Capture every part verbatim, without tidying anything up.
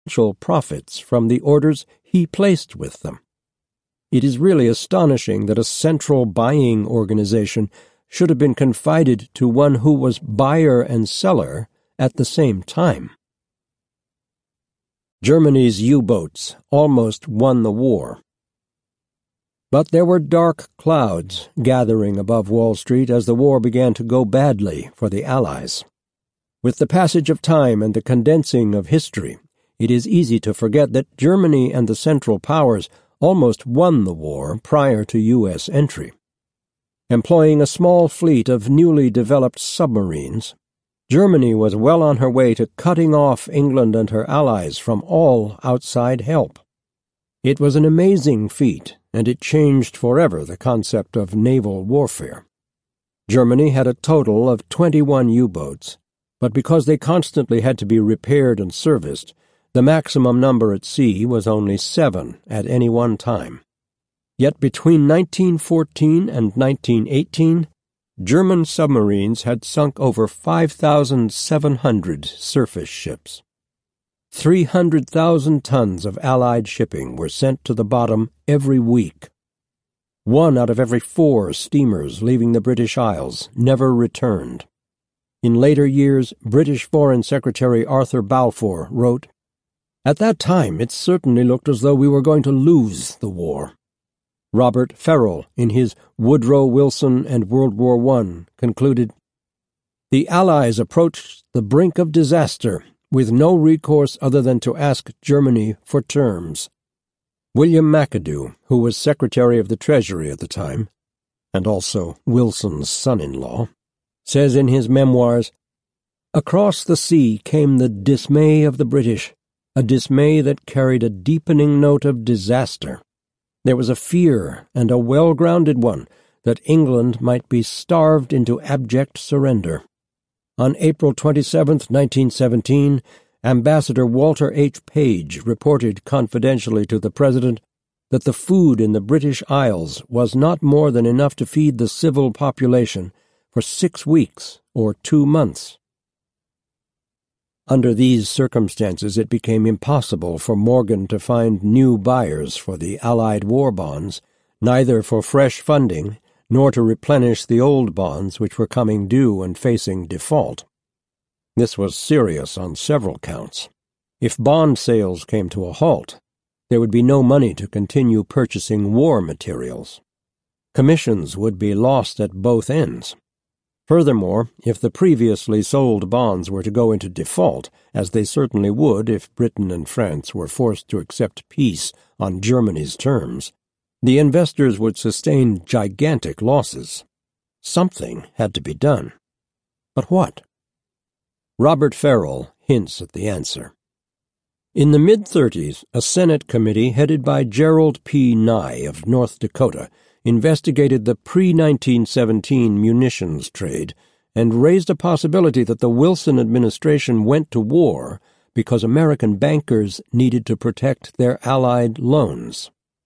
substantial profits from the orders he placed with them. It is really astonishing that a central buying organization should have been confided to one who was buyer and seller at the same time. Germany's U-boats almost won the war. But there were dark clouds gathering above Wall Street as the war began to go badly for the Allies. With the passage of time and the condensing of history, it is easy to forget that Germany and the Central Powers almost won the war prior to U S entry. Employing a small fleet of newly developed submarines, Germany was well on her way to cutting off England and her allies from all outside help. It was an amazing feat, and it changed forever the concept of naval warfare. Germany had a total of twenty-one U-boats, but because they constantly had to be repaired and serviced, the maximum number at sea was only seven at any one time. Yet between nineteen fourteen and nineteen eighteen, German submarines had sunk over five thousand seven hundred surface ships. three hundred thousand tons of Allied shipping were sent to the bottom every week. One out of every four steamers leaving the British Isles never returned. In later years, British Foreign Secretary Arthur Balfour wrote, "At that time it certainly looked as though we were going to lose the war." Robert Ferrell, in his Woodrow Wilson and World War One, concluded, "The Allies approached the brink of disaster with no recourse other than to ask Germany for terms." William McAdoo, who was Secretary of the Treasury at the time, and also Wilson's son-in-law, says in his memoirs, "Across the sea came the dismay of the British, a dismay that carried a deepening note of disaster. There was a fear, and a well-grounded one, that England might be starved into abject surrender. On April twenty-seventh, nineteen seventeen, Ambassador Walter H. Page reported confidentially to the President that the food in the British Isles was not more than enough to feed the civil population for six weeks or two months. Under these circumstances, it became impossible for Morgan to find new buyers for the Allied war bonds, neither for fresh funding nor to replenish the old bonds which were coming due and facing default. This was serious on several counts. If bond sales came to a halt, there would be no money to continue purchasing war materials. Commissions would be lost at both ends. Furthermore, if the previously sold bonds were to go into default, as they certainly would if Britain and France were forced to accept peace on Germany's terms, the investors would sustain gigantic losses. Something had to be done. But what? Robert Ferrell hints at the answer. In the mid-thirties, a Senate committee headed by Gerald P. Nye of North Dakota investigated the pre nineteen seventeen munitions trade and raised a possibility that the Wilson administration went to war because American bankers needed to protect their Allied loans.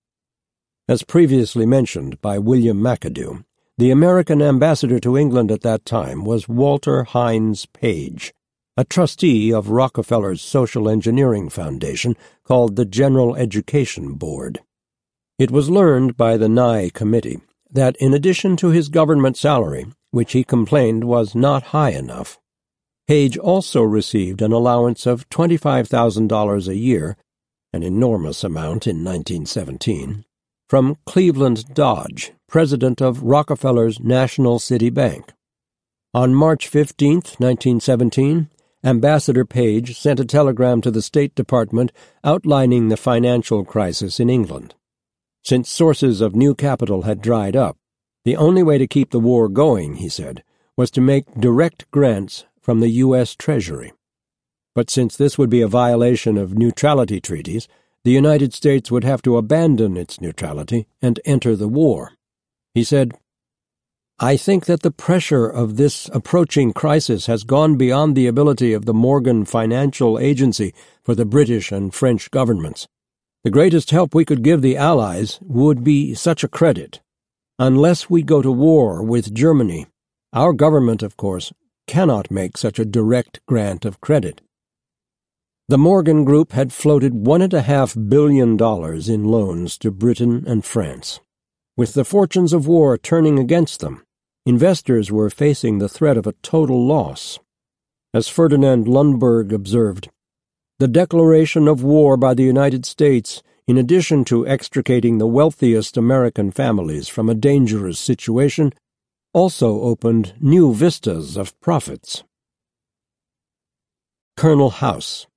As previously mentioned by William McAdoo, the American ambassador to England at that time was Walter Hines Page, a trustee of Rockefeller's social engineering foundation called the General Education Board. It was learned by the Nye Committee that in addition to his government salary, which he complained was not high enough, Page also received an allowance of twenty-five thousand dollars a year, an enormous amount in nineteen seventeen, from Cleveland Dodge, president of Rockefeller's National City Bank. On March fifteenth, nineteen seventeen, Ambassador Page sent a telegram to the State Department outlining the financial crisis in England. Since sources of new capital had dried up, the only way to keep the war going, he said, was to make direct grants from the U S Treasury. But since this would be a violation of neutrality treaties, the United States would have to abandon its neutrality and enter the war. He said, "I think that the pressure of this approaching crisis has gone beyond the ability of the Morgan Financial Agency for the British and French governments. The greatest help we could give the Allies would be such a credit. Unless we go to war with Germany, our government, of course, cannot make such a direct grant of credit." The Morgan Group had floated one and a half billion dollars in loans to Britain and France. With the fortunes of war turning against them, investors were facing the threat of a total loss. As Ferdinand Lundberg observed, the declaration of war by the United States, in addition to extricating the wealthiest American families from a dangerous situation, also opened new vistas of profits. Colonel House.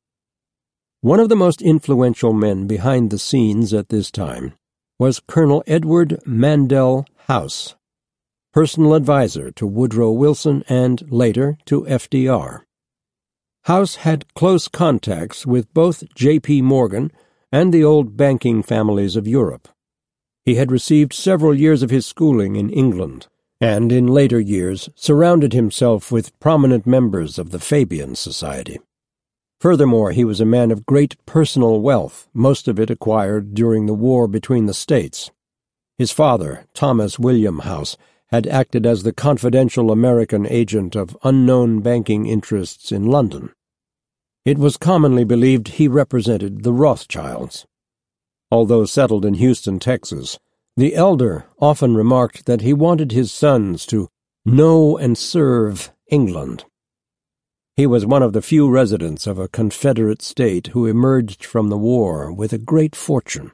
One of the most influential men behind the scenes at this time was Colonel Edward Mandell House, personal advisor to Woodrow Wilson and, later, to F D R. House had close contacts with both J P Morgan and the old banking families of Europe. He had received several years of his schooling in England, and in later years surrounded himself with prominent members of the Fabian Society. Furthermore, he was a man of great personal wealth, most of it acquired during the war between the states. His father, Thomas William House, had acted as the confidential American agent of unknown banking interests in London. It was commonly believed he represented the Rothschilds. Although settled in Houston, Texas, the elder often remarked that he wanted his sons to know and serve England. He was one of the few residents of a Confederate state who emerged from the war with a great fortune.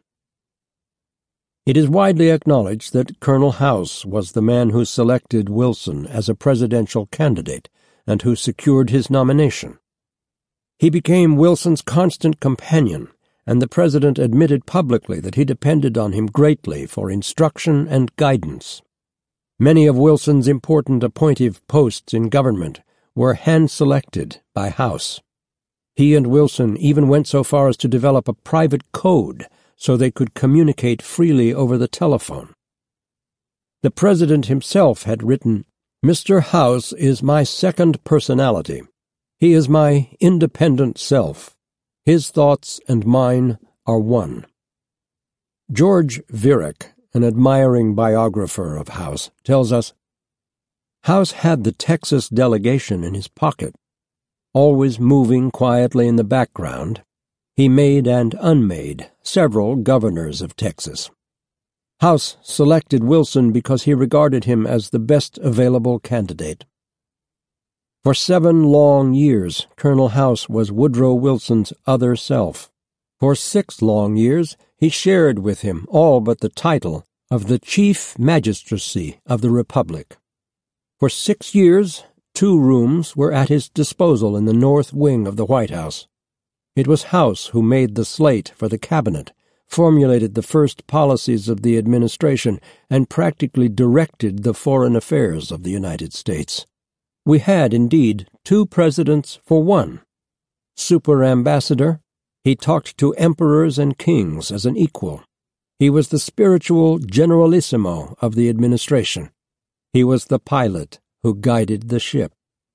It is widely acknowledged that Colonel House was the man who selected Wilson as a presidential candidate and who secured his nomination. He became Wilson's constant companion, and the president admitted publicly that he depended on him greatly for instruction and guidance. Many of Wilson's important appointive posts in government were hand-selected by House. He and Wilson even went so far as to develop a private code so they could communicate freely over the telephone. The president himself had written, "Mister House is my second personality. He is my independent self. His thoughts and mine are one." George Viereck, an admiring biographer of House, tells us, House had the Texas delegation in his pocket. Always moving quietly in the background, he made and unmade several governors of Texas. House selected Wilson because he regarded him as the best available candidate. For seven long years, Colonel House was Woodrow Wilson's other self. For six long years, he shared with him all but the title of the Chief Magistracy of the Republic. For six years, two rooms were at his disposal in the north wing of the White House. It was House who made the slate for the cabinet, formulated the first policies of the administration, and practically directed the foreign affairs of the United States. We had, indeed, two presidents for one. Super-ambassador, he talked to emperors and kings as an equal. He was the spiritual generalissimo of the administration. He was the pilot who guided the ship.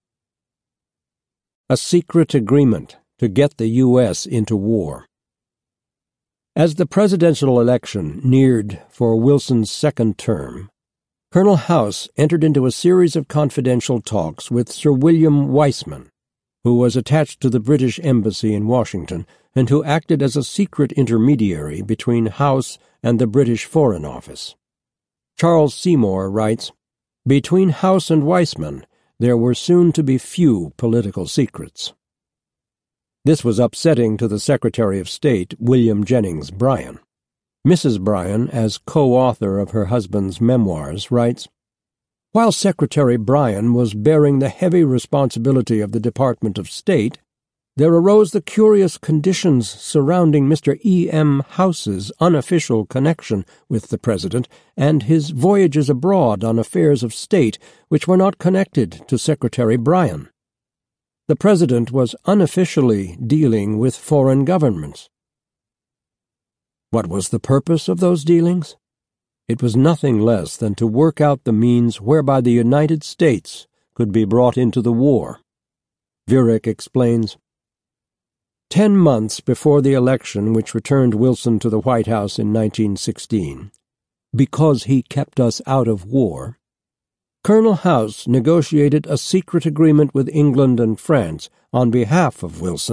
A secret agreement to get the U S into war. As the presidential election neared for Wilson's second term, Colonel House entered into a series of confidential talks with Sir William Weissman, who was attached to the British Embassy in Washington and who acted as a secret intermediary between House and the British Foreign Office. Charles Seymour writes, "Between House and Weissman there were soon to be few political secrets." This was upsetting to the Secretary of State, William Jennings Bryan. Missus Bryan, as co-author of her husband's memoirs, writes, "While Secretary Bryan was bearing the heavy responsibility of the Department of State, there arose the curious conditions surrounding Mister E. M. House's unofficial connection with the President and his voyages abroad on affairs of state which were not connected to Secretary Bryan. The President was unofficially dealing with foreign governments. What was the purpose of those dealings? It was nothing less than to work out the means whereby the United States could be brought into the war." Viereck explains, Ten months before the election which returned Wilson to the White House in nineteen sixteen, because he kept us out of war, Colonel House negotiated a secret agreement with England and France on behalf of Wilson,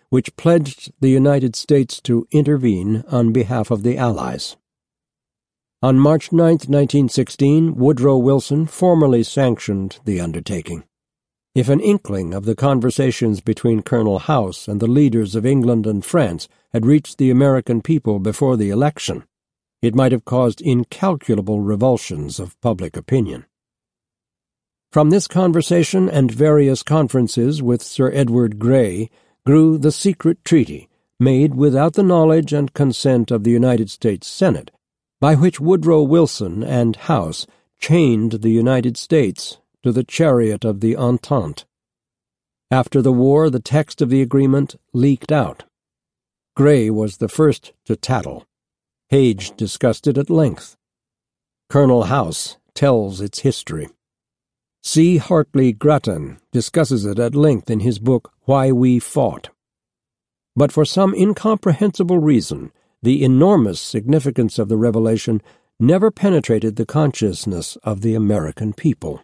which pledged the United States to intervene on behalf of the Allies. On March ninth, nineteen sixteen, Woodrow Wilson formally sanctioned the undertaking. If an inkling of the conversations between Colonel House and the leaders of England and France had reached the American people before the election, it might have caused incalculable revulsions of public opinion. From this conversation and various conferences with Sir Edward Grey grew the secret treaty, made without the knowledge and consent of the United States Senate, by which Woodrow Wilson and House chained the United States to the chariot of the Entente. After the war, the text of the agreement leaked out. Grey was the first to tattle. Page discussed it at length. Colonel House tells its history. C. Hartley Grattan discusses it at length in his book Why We Fought. But for some incomprehensible reason, the enormous significance of the revelation never penetrated the consciousness of the American people.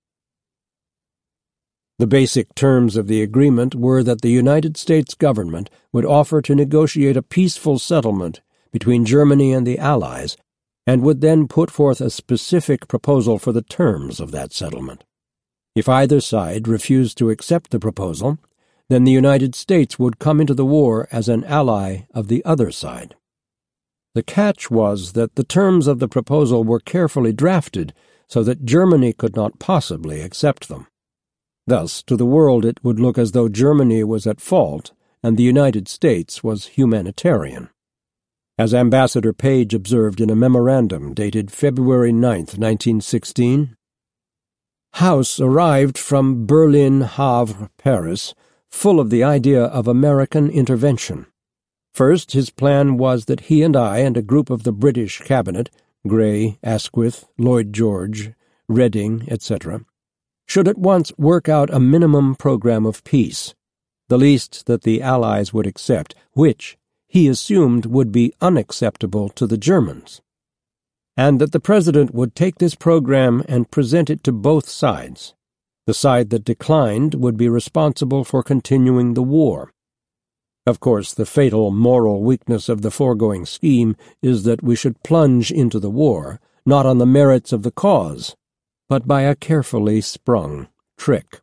The basic terms of the agreement were that the United States government would offer to negotiate a peaceful settlement between Germany and the Allies, and would then put forth a specific proposal for the terms of that settlement. If either side refused to accept the proposal, then the United States would come into the war as an ally of the other side. The catch was that the terms of the proposal were carefully drafted so that Germany could not possibly accept them. Thus, to the world it would look as though Germany was at fault and the United States was humanitarian. As Ambassador Page observed in a memorandum dated February ninth, nineteen sixteen, House arrived from Berlin, Havre, Paris, full of the idea of American intervention. First, his plan was that he and I and a group of the British cabinet, Grey, Asquith, Lloyd George, Reading, et cetera, should at once work out a minimum program of peace, the least that the Allies would accept, which he assumed would be unacceptable to the Germans, and that the President would take this program and present it to both sides. The side that declined would be responsible for continuing the war. Of course, the fatal moral weakness of the foregoing scheme is that we should plunge into the war, not on the merits of the cause, but by a carefully sprung trick.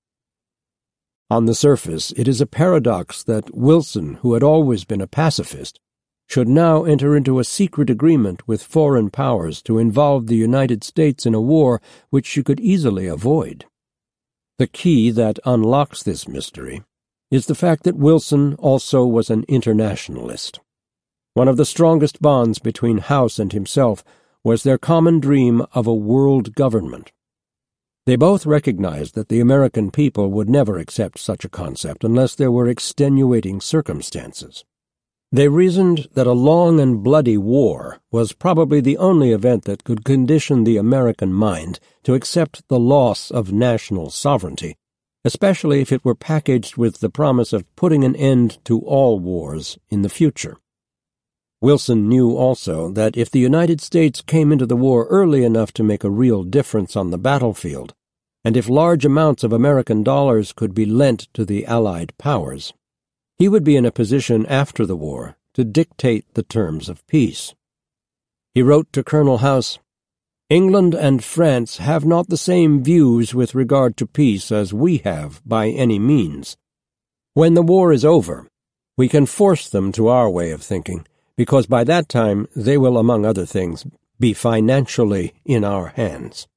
On the surface, it is a paradox that Wilson, who had always been a pacifist, should now enter into a secret agreement with foreign powers to involve the United States in a war which she could easily avoid. The key that unlocks this mystery is the fact that Wilson also was an internationalist. One of the strongest bonds between House and himself was their common dream of a world government. They both recognized that the American people would never accept such a concept unless there were extenuating circumstances. They reasoned that a long and bloody war was probably the only event that could condition the American mind to accept the loss of national sovereignty, especially if it were packaged with the promise of putting an end to all wars in the future. Wilson knew also that if the United States came into the war early enough to make a real difference on the battlefield, and if large amounts of American dollars could be lent to the Allied powers, he would be in a position after the war to dictate the terms of peace. He wrote to Colonel House, "England and France have not the same views with regard to peace as we have by any means. When the war is over, we can force them to our way of thinking, because by that time they will, among other things, be financially in our hands."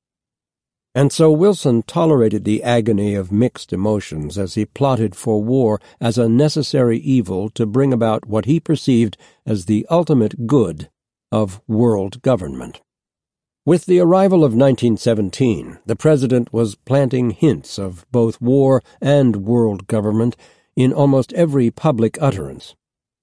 And so Wilson tolerated the agony of mixed emotions as he plotted for war as a necessary evil to bring about what he perceived as the ultimate good of world government. With the arrival of nineteen seventeen, the President was planting hints of both war and world government in almost every public utterance.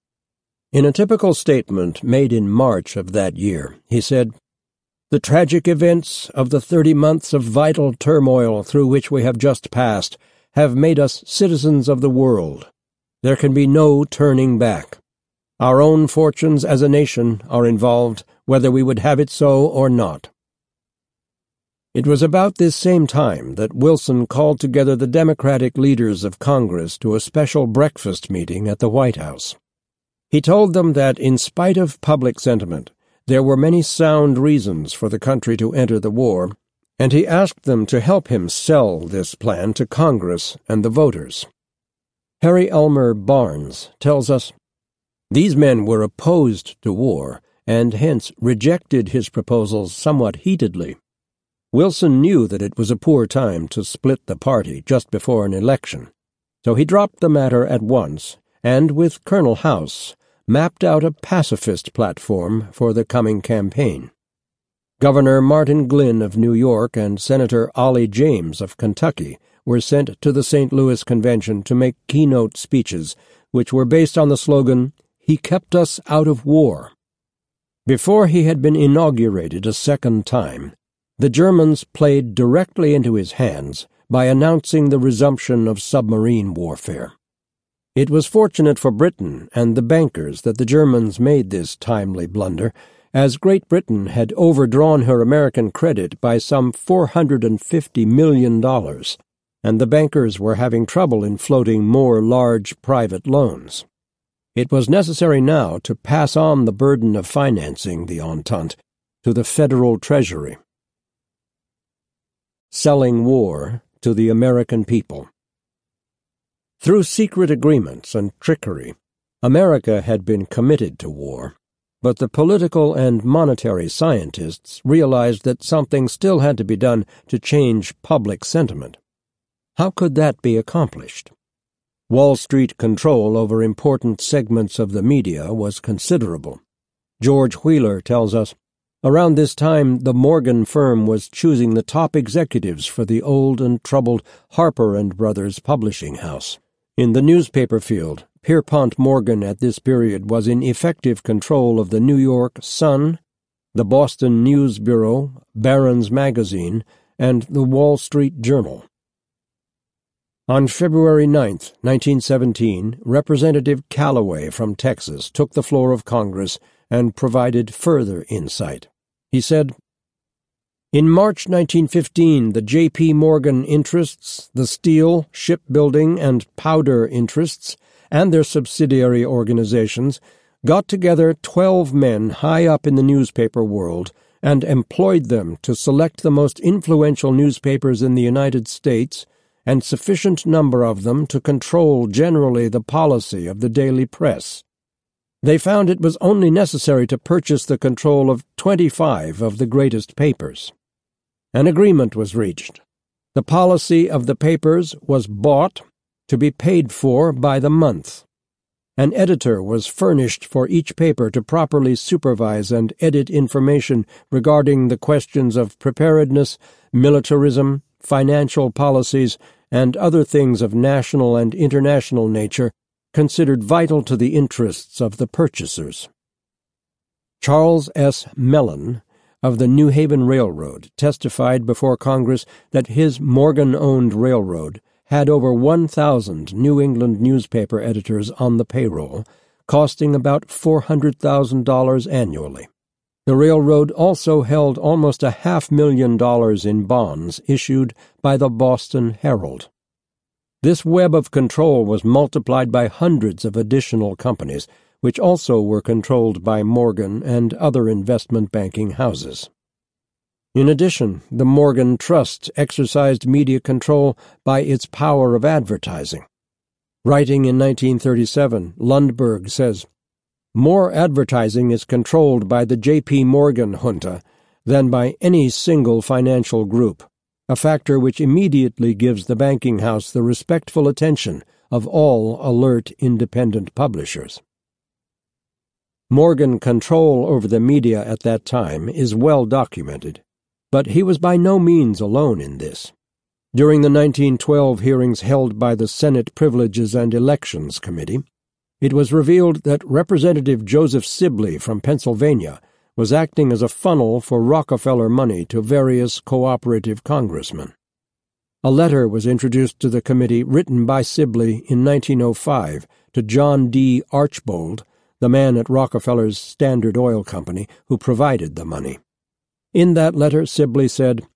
In a typical statement made in March of that year, he said, "The tragic events of the thirty months of vital turmoil through which we have just passed have made us citizens of the world. There can be no turning back. Our own fortunes as a nation are involved, whether we would have it so or not." It was about this same time that Wilson called together the Democratic leaders of Congress to a special breakfast meeting at the White House. He told them that, in spite of public sentiment, there were many sound reasons for the country to enter the war, and he asked them to help him sell this plan to Congress and the voters. Harry Elmer Barnes tells us, "These men were opposed to war, and hence rejected his proposals somewhat heatedly. Wilson knew that it was a poor time to split the party just before an election, so he dropped the matter at once, and with Colonel House, mapped out a pacifist platform for the coming campaign. Governor Martin Glynn of New York and Senator Ollie James of Kentucky were sent to the Saint Louis Convention to make keynote speeches, which were based on the slogan, 'He kept us out of war.' Before he had been inaugurated a second time, the Germans played directly into his hands by announcing the resumption of submarine warfare. It was fortunate for Britain and the bankers that the Germans made this timely blunder, as Great Britain had overdrawn her American credit by some four hundred fifty million dollars, and the bankers were having trouble in floating more large private loans. It was necessary now to pass on the burden of financing the Entente to the Federal Treasury. Selling war to the American people. Through secret agreements and trickery, America had been committed to war, but the political and monetary scientists realized that something still had to be done to change public sentiment. How could that be accomplished? Wall Street control over important segments of the media was considerable. George Wheeler tells us, around this time the Morgan firm was choosing the top executives for the old and troubled Harper and Brothers publishing house. In the newspaper field, Pierpont Morgan at this period was in effective control of the New York Sun, the Boston News Bureau, Barron's Magazine, and the Wall Street Journal. On February ninth, nineteen seventeen, Representative Callaway from Texas took the floor of Congress and provided further insight. He said, "In March nineteen fifteen, the J P. Morgan interests, the steel, shipbuilding, and powder interests, and their subsidiary organizations, got together twelve men high up in the newspaper world and employed them to select the most influential newspapers in the United States and sufficient number of them to control generally the policy of the daily press. They found it was only necessary to purchase the control of twenty-five of the greatest papers. An agreement was reached. The policy of the papers was bought, to be paid for by the month. An editor was furnished for each paper to properly supervise and edit information regarding the questions of preparedness, militarism, financial policies, and other things of national and international nature considered vital to the interests of the purchasers. Charles S. Mellon, of the New Haven Railroad, testified before Congress that his Morgan-owned railroad had over one thousand New England newspaper editors on the payroll, costing about four hundred thousand dollars annually. The railroad also held almost a half million dollars in bonds issued by the Boston Herald. This web of control was multiplied by hundreds of additional companies, which also were controlled by Morgan and other investment banking houses. In addition, the Morgan Trust exercised media control by its power of advertising. Writing in nineteen thirty-seven, Lundberg says, "More advertising is controlled by the J P. Morgan junta than by any single financial group, a factor which immediately gives the banking house the respectful attention of all alert independent publishers." Morgan control over the media at that time is well documented, but he was by no means alone in this. During the nineteen twelve hearings held by the Senate Privileges and Elections Committee, it was revealed that Representative Joseph Sibley from Pennsylvania was acting as a funnel for Rockefeller money to various cooperative congressmen. A letter was introduced to the committee written by Sibley in nineteen oh five to John D. Archbold, the man at Rockefeller's Standard Oil Company who provided the money. In that letter, Sibley said,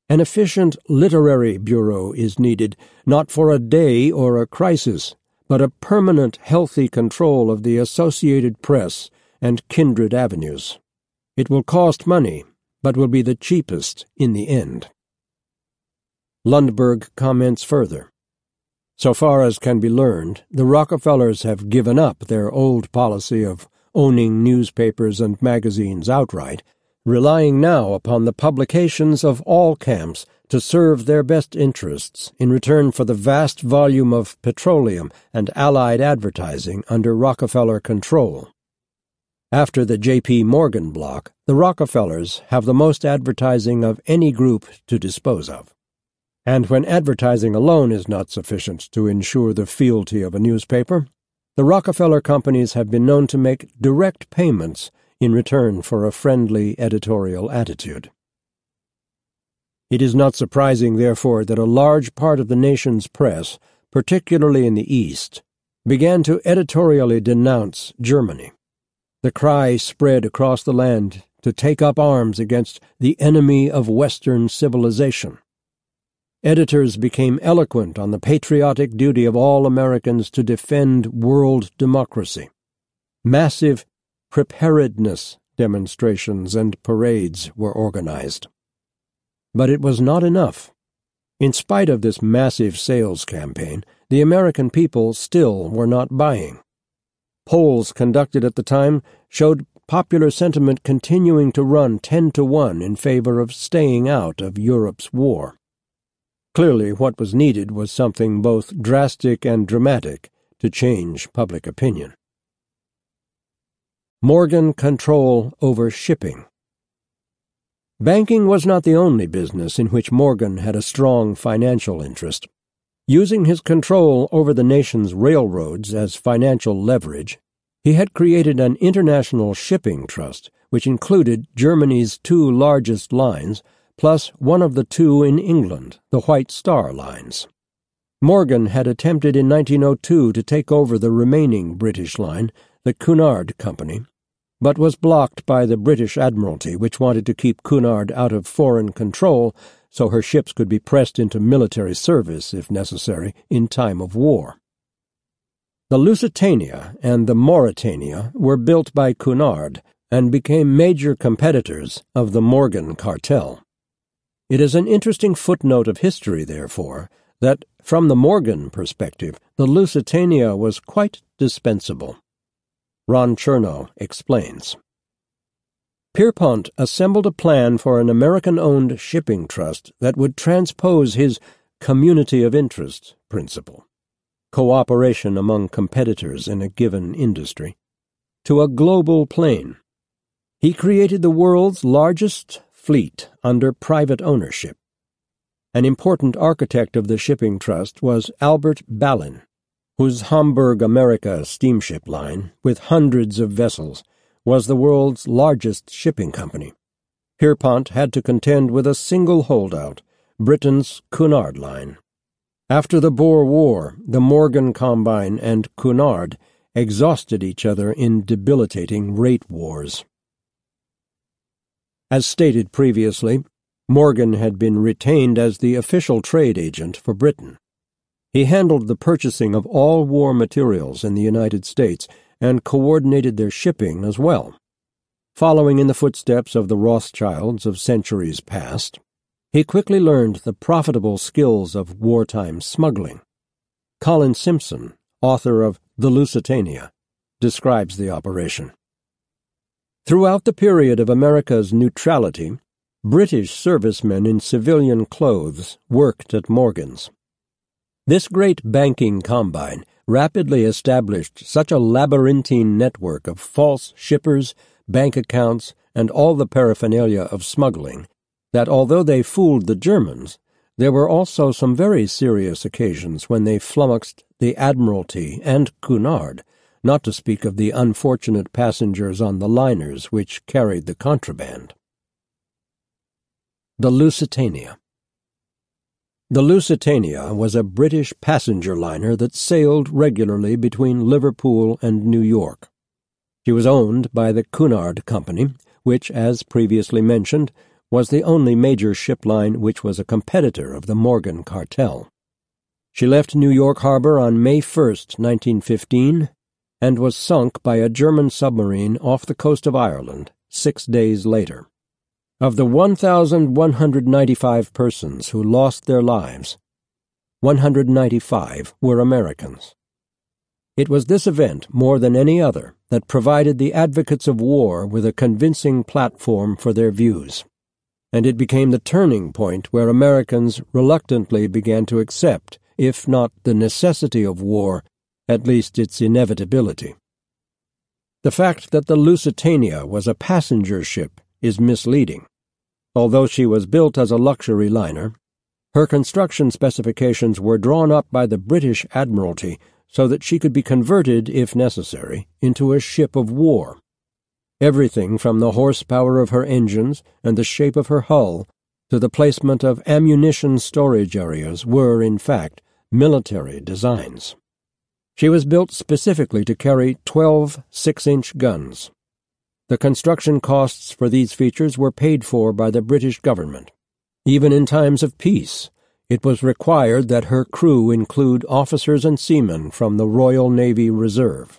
An efficient literary bureau is needed, not for a day or a crisis, but a permanent, healthy control of the Associated Press and kindred avenues. It will cost money, but will be the cheapest in the end. Lundberg comments further. So far as can be learned, the Rockefellers have given up their old policy of owning newspapers and magazines outright, relying now upon the publications of all camps to serve their best interests in return for the vast volume of petroleum and Allied advertising under Rockefeller control. After the J P. Morgan block, the Rockefellers have the most advertising of any group to dispose of. And when advertising alone is not sufficient to ensure the fealty of a newspaper, the Rockefeller companies have been known to make direct payments in return for a friendly editorial attitude. It is not surprising, therefore, that a large part of the nation's press, particularly in the East, began to editorially denounce Germany. The cry spread across the land to take up arms against the enemy of Western civilization. Editors became eloquent on the patriotic duty of all Americans to defend world democracy. Massive preparedness demonstrations and parades were organized. But it was not enough. In spite of this massive sales campaign, the American people still were not buying. Polls conducted at the time showed popular sentiment continuing to run ten to one in favor of staying out of Europe's war. Clearly, what was needed was something both drastic and dramatic to change public opinion. Morgan control over shipping. Banking was not the only business in which Morgan had a strong financial interest. Using his control over the nation's railroads as financial leverage, he had created an international shipping trust which included Germany's two largest lines, plus one of the two in England, the White Star Lines. Morgan had attempted in nineteen oh two to take over the remaining British line, the Cunard Company, but was blocked by the British Admiralty, which wanted to keep Cunard out of foreign control so her ships could be pressed into military service, if necessary, in time of war. The Lusitania and the Mauretania were built by Cunard and became major competitors of the Morgan cartel. It is an interesting footnote of history, therefore, that, from the Morgan perspective, the Lusitania was quite dispensable. Ron Chernow explains. Pierpont assembled a plan for an American-owned shipping trust that would transpose his community of interest principle, cooperation among competitors in a given industry, to a global plane. He created the world's largest fleet under private ownership. An important architect of the shipping trust was Albert Ballin, whose Hamburg America steamship line, with hundreds of vessels, was the world's largest shipping company. Pierpont had to contend with a single holdout, Britain's Cunard Line. After the Boer War, the Morgan Combine and Cunard exhausted each other in debilitating rate wars. As stated previously, Morgan had been retained as the official trade agent for Britain. He handled the purchasing of all war materials in the United States and coordinated their shipping as well. Following in the footsteps of the Rothschilds of centuries past, he quickly learned the profitable skills of wartime smuggling. Colin Simpson, author of The Lusitania, describes the operation. Throughout the period of America's neutrality, British servicemen in civilian clothes worked at Morgan's. This great banking combine rapidly established such a labyrinthine network of false shippers, bank accounts, and all the paraphernalia of smuggling that although they fooled the Germans, there were also some very serious occasions when they flummoxed the Admiralty and Cunard, not to speak of the unfortunate passengers on the liners which carried the contraband. The Lusitania. The Lusitania was a British passenger liner that sailed regularly between Liverpool and New York. She was owned by the Cunard Company, which, as previously mentioned, was the only major ship line which was a competitor of the Morgan cartel. She left New York Harbor on May first, nineteen fifteen, and was sunk by a German submarine off the coast of Ireland six days later. Of the one thousand one hundred ninety-five persons who lost their lives, one hundred ninety-five were Americans. It was this event, more than any other, that provided the advocates of war with a convincing platform for their views, and it became the turning point where Americans reluctantly began to accept, if not the necessity of war, at least its inevitability. The fact that the Lusitania was a passenger ship is misleading. Although she was built as a luxury liner, her construction specifications were drawn up by the British Admiralty so that she could be converted, if necessary, into a ship of war. Everything from the horsepower of her engines and the shape of her hull to the placement of ammunition storage areas were, in fact, military designs. She was built specifically to carry twelve six-inch guns. The construction costs for these features were paid for by the British government. Even in times of peace, it was required that her crew include officers and seamen from the Royal Navy Reserve.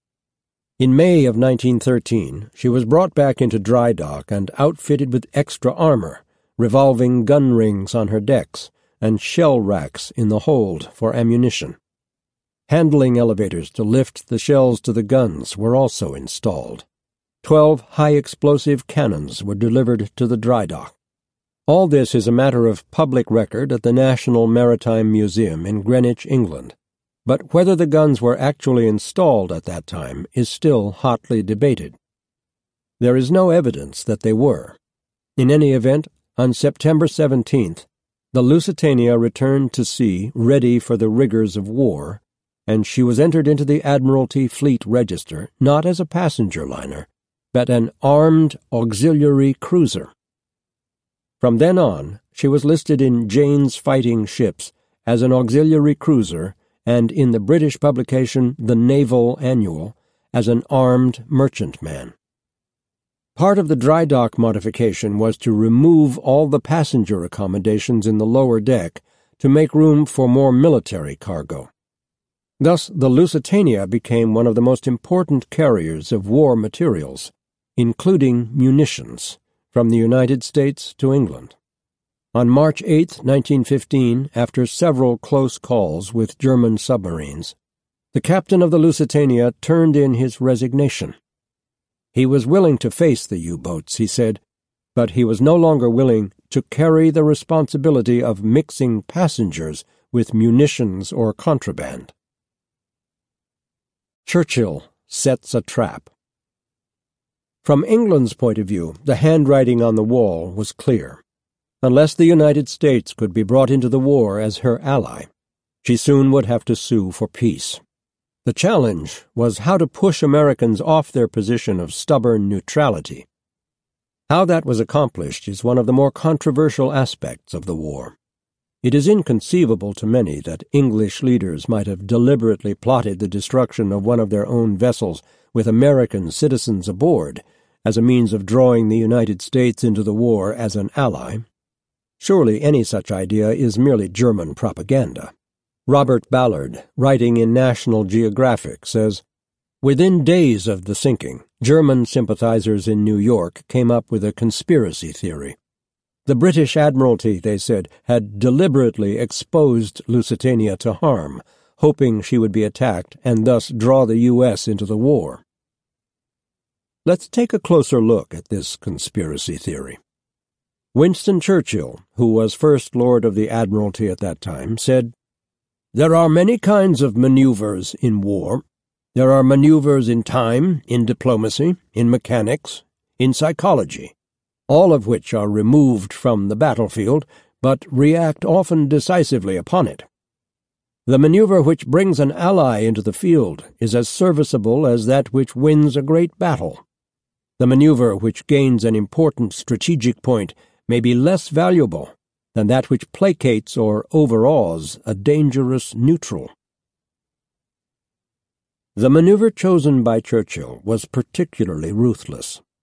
In May of nineteen thirteen, she was brought back into dry dock and outfitted with extra armor, revolving gun rings on her decks, and shell racks in the hold for ammunition. Handling elevators to lift the shells to the guns were also installed. Twelve high-explosive cannons were delivered to the dry dock. All this is a matter of public record at the National Maritime Museum in Greenwich, England, but whether the guns were actually installed at that time is still hotly debated. There is no evidence that they were. In any event, on September seventeenth, the Lusitania returned to sea ready for the rigors of war, and she was entered into the Admiralty Fleet Register not as a passenger liner, but an armed auxiliary cruiser. From then on, she was listed in Jane's Fighting Ships as an auxiliary cruiser and in the British publication The Naval Annual as an armed merchantman. Part of the dry dock modification was to remove all the passenger accommodations in the lower deck to make room for more military cargo. Thus, the Lusitania became one of the most important carriers of war materials, including munitions, from the United States to England. On March eighth, nineteen fifteen, after several close calls with German submarines, the captain of the Lusitania turned in his resignation. He was willing to face the U-boats, he said, but he was no longer willing to carry the responsibility of mixing passengers with munitions or contraband. Churchill sets a trap. From England's point of view, the handwriting on the wall was clear. Unless the United States could be brought into the war as her ally, she soon would have to sue for peace. The challenge was how to push Americans off their position of stubborn neutrality. How that was accomplished is one of the more controversial aspects of the war. It is inconceivable to many that English leaders might have deliberately plotted the destruction of one of their own vessels with American citizens aboard as a means of drawing the United States into the war as an ally. Surely any such idea is merely German propaganda. Robert Ballard, writing in National Geographic, says, "Within days of the sinking, German sympathizers in New York came up with a conspiracy theory. The British Admiralty, they said, had deliberately exposed Lusitania to harm, hoping she would be attacked and thus draw the U S into the war." Let's take a closer look at this conspiracy theory. Winston Churchill, who was First Lord of the Admiralty at that time, said, "There are many kinds of maneuvers in war. There are maneuvers in time, in diplomacy, in mechanics, in psychology, all of which are removed from the battlefield, but react often decisively upon it. The maneuver which brings an ally into the field is as serviceable as that which wins a great battle. The maneuver which gains an important strategic point may be less valuable than that which placates or overawes a dangerous neutral." The maneuver chosen by Churchill was particularly ruthless.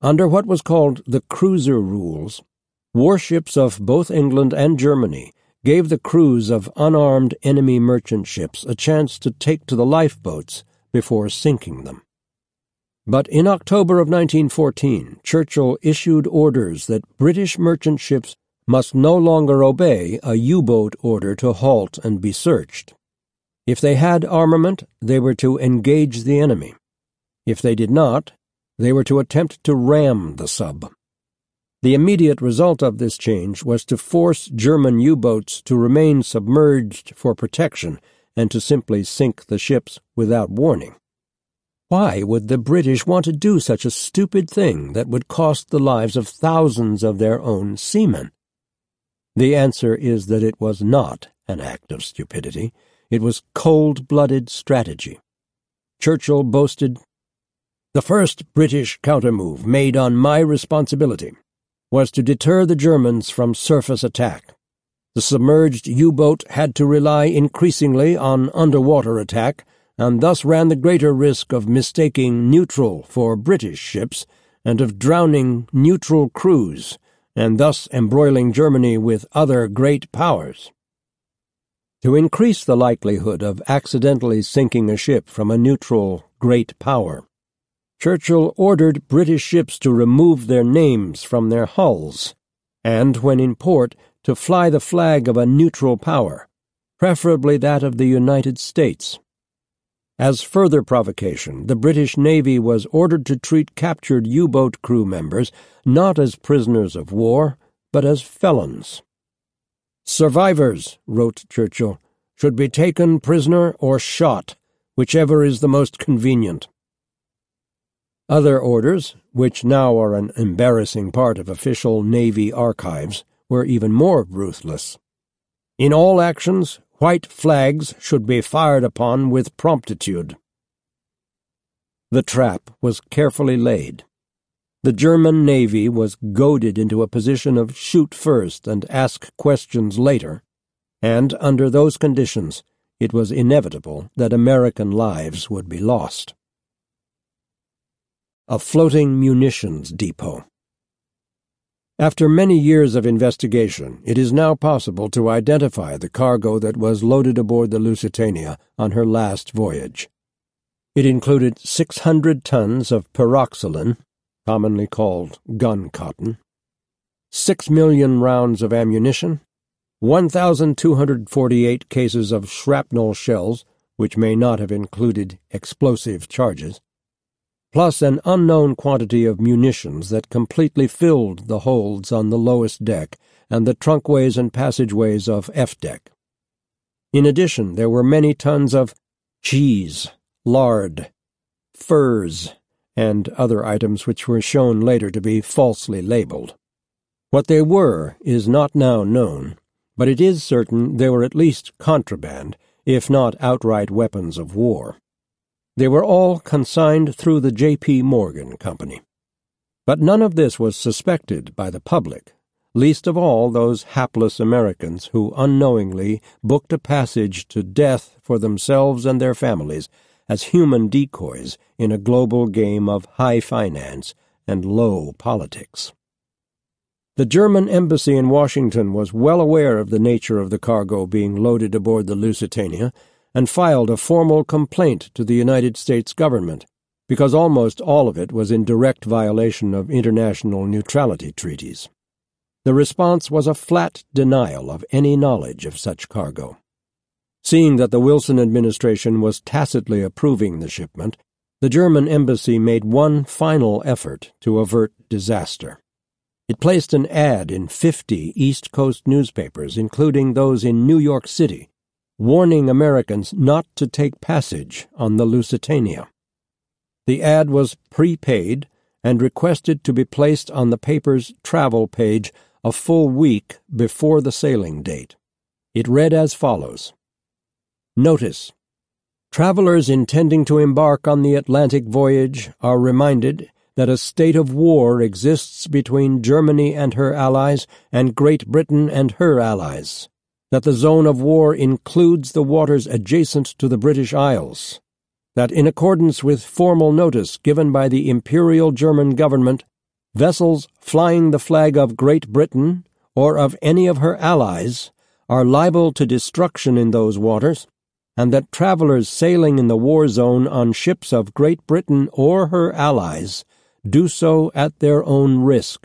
Under what was called the cruiser rules, warships of both England and Germany gave the crews of unarmed enemy merchant ships a chance to take to the lifeboats before sinking them. But in October of nineteen fourteen, Churchill issued orders that British merchant ships must no longer obey a U-boat order to halt and be searched. If they had armament, they were to engage the enemy. If they did not, they were to attempt to ram the sub. The immediate result of this change was to force German U-boats to remain submerged for protection and to simply sink the ships without warning. Why would the British want to do such a stupid thing that would cost the lives of thousands of their own seamen? The answer is that it was not an act of stupidity. It was cold-blooded strategy. Churchill boasted, "The first British countermove made on my responsibility was to deter the Germans from surface attack. The submerged U-boat had to rely increasingly on underwater attack, and thus ran the greater risk of mistaking neutral for British ships and of drowning neutral crews, and thus embroiling Germany with other great powers." To increase the likelihood of accidentally sinking a ship from a neutral great power, Churchill ordered British ships to remove their names from their hulls, and, when in port, to fly the flag of a neutral power, preferably that of the United States. As further provocation, the British Navy was ordered to treat captured U-boat crew members not as prisoners of war, but as felons. "Survivors," wrote Churchill, "should be taken prisoner or shot, whichever is the most convenient." Other orders, which now are an embarrassing part of official Navy archives, were even more ruthless. "In all actions, white flags should be fired upon with promptitude." The trap was carefully laid. The German Navy was goaded into a position of shoot first and ask questions later, and under those conditions it was inevitable that American lives would be lost. A floating munitions depot. After many years of investigation, it is now possible to identify the cargo that was loaded aboard the Lusitania on her last voyage. It included six hundred tons of pyroxylin, commonly called gun cotton, six million rounds of ammunition, one thousand two hundred forty-eight cases of shrapnel shells, which may not have included explosive charges, plus an unknown quantity of munitions that completely filled the holds on the lowest deck and the trunkways and passageways of F-deck. In addition, there were many tons of cheese, lard, furs, and other items which were shown later to be falsely labeled. What they were is not now known, but it is certain they were at least contraband, if not outright weapons of war. They were all consigned through the J P. Morgan Company. But none of this was suspected by the public, least of all those hapless Americans who unknowingly booked a passage to death for themselves and their families as human decoys in a global game of high finance and low politics. The German embassy in Washington was well aware of the nature of the cargo being loaded aboard the Lusitania and filed a formal complaint to the United States government, because almost all of it was in direct violation of international neutrality treaties. The response was a flat denial of any knowledge of such cargo. Seeing that the Wilson administration was tacitly approving the shipment, the German embassy made one final effort to avert disaster. It placed an ad in fifty East Coast newspapers, including those in New York City, warning Americans not to take passage on the Lusitania. The ad was prepaid and requested to be placed on the paper's travel page a full week before the sailing date. It read as follows: Notice: travelers intending to embark on the Atlantic voyage are reminded that a state of war exists between Germany and her allies and Great Britain and her allies, that the zone of war includes the waters adjacent to the British Isles, that in accordance with formal notice given by the Imperial German government, vessels flying the flag of Great Britain or of any of her allies are liable to destruction in those waters, and that travelers sailing in the war zone on ships of Great Britain or her allies do so at their own risk.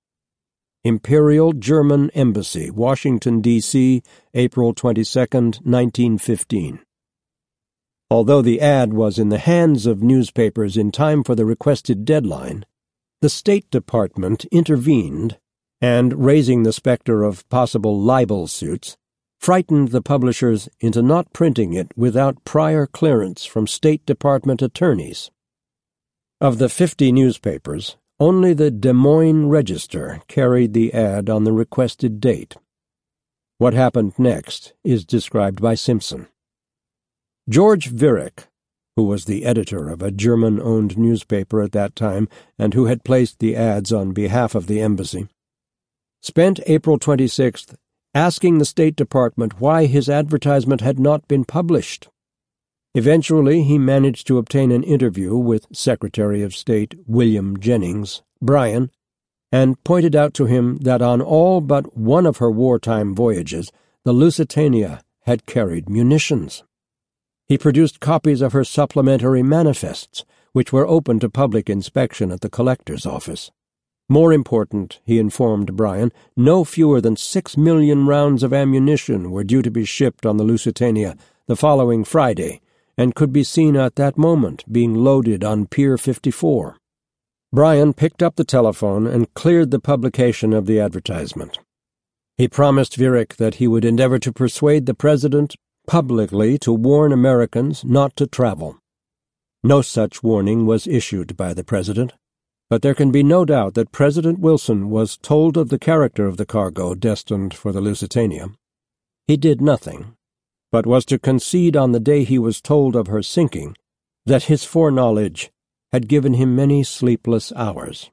Imperial German Embassy, Washington, D C, April twenty-second, nineteen fifteen. Although the ad was in the hands of newspapers in time for the requested deadline, the State Department intervened and, raising the specter of possible libel suits, frightened the publishers into not printing it without prior clearance from State Department attorneys. Of the fifty newspapers, only the Des Moines Register carried the ad on the requested date. What happened next is described by Simpson. George Viereck, who was the editor of a German-owned newspaper at that time and who had placed the ads on behalf of the embassy, spent April twenty-sixth asking the State Department why his advertisement had not been published. Eventually, he managed to obtain an interview with Secretary of State William Jennings Bryan and pointed out to him that on all but one of her wartime voyages, the Lusitania had carried munitions. He produced copies of her supplementary manifests, which were open to public inspection at the collector's office. More important, he informed Bryan, no fewer than six million rounds of ammunition were due to be shipped on the Lusitania the following Friday, and could be seen at that moment being loaded on Pier fifty-four. Bryan picked up the telephone and cleared the publication of the advertisement. He promised Viereck that he would endeavor to persuade the President publicly to warn Americans not to travel. No such warning was issued by the President, but there can be no doubt that President Wilson was told of the character of the cargo destined for the Lusitania. He did nothing, but was to concede on the day he was told of her sinking that his foreknowledge had given him many sleepless hours.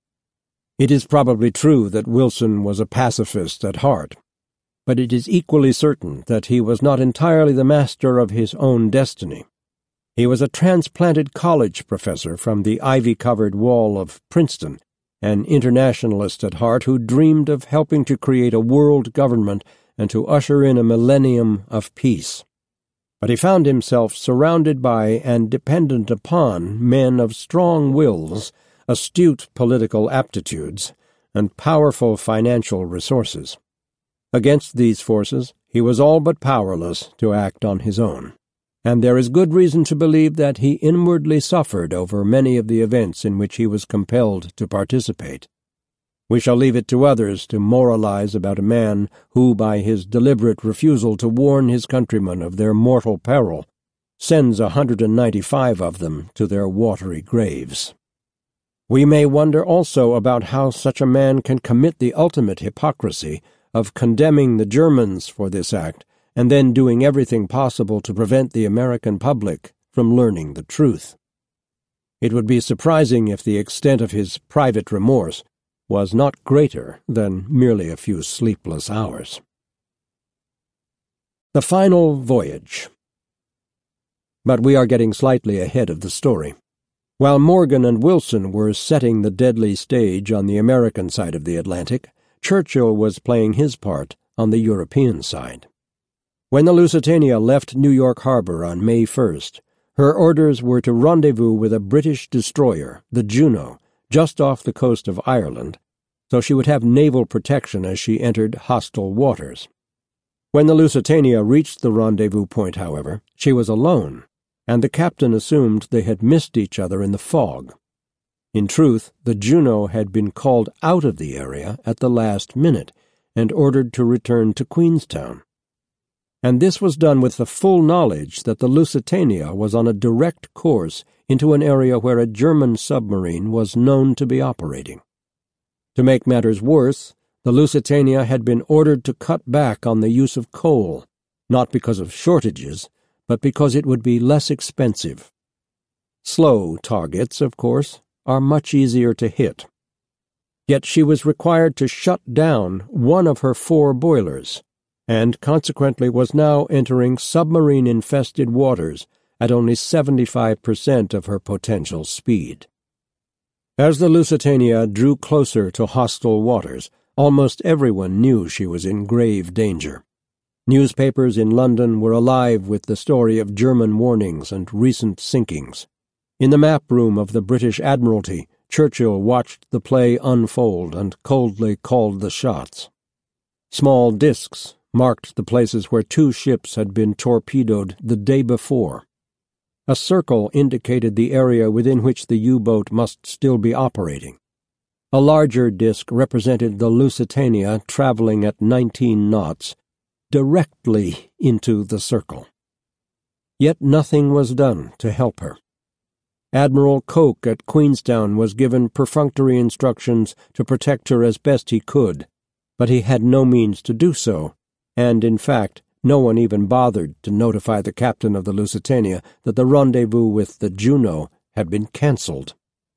It is probably true that Wilson was a pacifist at heart, but it is equally certain that he was not entirely the master of his own destiny. He was a transplanted college professor from the ivy-covered wall of Princeton, an internationalist at heart who dreamed of helping to create a world government and to usher in a millennium of peace. But he found himself surrounded by and dependent upon men of strong wills, astute political aptitudes, and powerful financial resources. Against these forces, he was all but powerless to act on his own, and there is good reason to believe that he inwardly suffered over many of the events in which he was compelled to participate. We shall leave it to others to moralize about a man who, by his deliberate refusal to warn his countrymen of their mortal peril, sends a hundred and ninety-five of them to their watery graves. We may wonder also about how such a man can commit the ultimate hypocrisy of condemning the Germans for this act and then doing everything possible to prevent the American public from learning the truth. It would be surprising if the extent of his private remorse was not greater than merely a few sleepless hours. The Final Voyage. But we are getting slightly ahead of the story. While Morgan and Wilson were setting the deadly stage on the American side of the Atlantic, Churchill was playing his part on the European side. When the Lusitania left New York Harbor on May first, her orders were to rendezvous with a British destroyer, the Juno, just off the coast of Ireland, so she would have naval protection as she entered hostile waters. When the Lusitania reached the rendezvous point, however, she was alone, and the captain assumed they had missed each other in the fog. In truth, the Juno had been called out of the area at the last minute and ordered to return to Queenstown. And this was done with the full knowledge that the Lusitania was on a direct course into an area where a German submarine was known to be operating. To make matters worse, the Lusitania had been ordered to cut back on the use of coal, not because of shortages, but because it would be less expensive. Slow targets, of course, are much easier to hit. Yet she was required to shut down one of her four boilers, and consequently was now entering submarine-infested waters at only seventy-five percent of her potential speed. As the Lusitania drew closer to hostile waters, almost everyone knew she was in grave danger. Newspapers in London were alive with the story of German warnings and recent sinkings. In the map room of the British Admiralty, Churchill watched the play unfold and coldly called the shots. Small discs marked the places where two ships had been torpedoed the day before. A circle indicated the area within which the U-boat must still be operating. A larger disc represented the Lusitania traveling at nineteen knots, directly into the circle. Yet nothing was done to help her. Admiral Coke at Queenstown was given perfunctory instructions to protect her as best he could, but he had no means to do so, and, in fact, no one even bothered to notify the captain of the Lusitania that the rendezvous with the Juno had been cancelled.